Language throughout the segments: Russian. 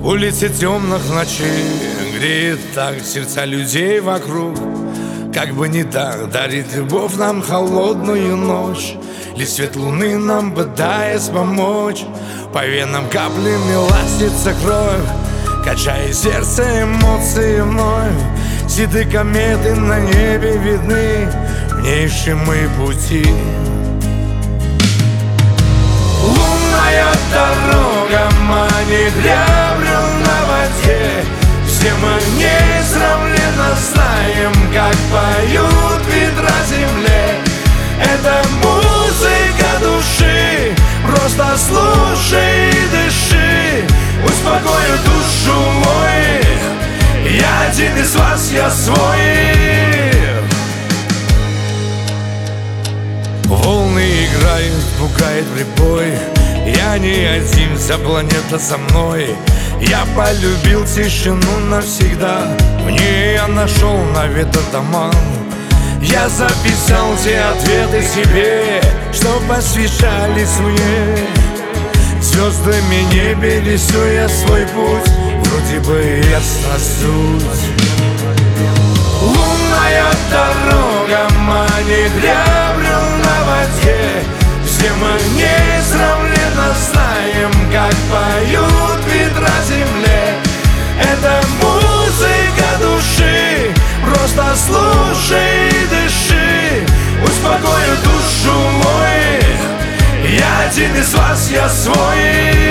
Улицы темных ночей греет так сердца людей вокруг. Как бы не так дарит любовь нам холодную ночь, лишь свет луны нам пытаясь помочь. По венам каплями ластится кровь, качая сердце, эмоции вновь. Следы кометы на небе видны, в ней мы пути. Лунная дорога манит, я брел на воде. Все мы несравненно знаем, как поют ветра земле. Это музыка души, просто слушай и дыши. Успокою душу мой, я один из вас, я свой. Волны играют, пугает прибой. Я не один, вся планета со мной. Я полюбил тишину навсегда, в ней я нашел навет атаман. Я записал те ответы себе, что посвящались мне. Звездами небе рисуя свой путь, вроде бы ясна суть. Лунная дорога манит, я брел на воде. Все мы несравненно знаем, как поют ветра земле. Это музыка души, просто слушай и дыши. Успокою душу мой, я один из вас, я свой.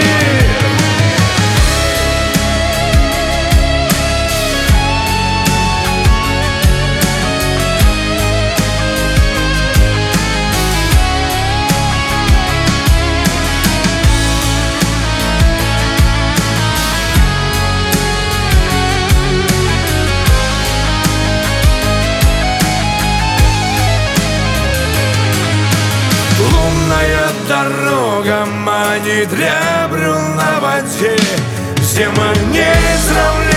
Лунная дорога манит, я брел на воде. Все мы несравненно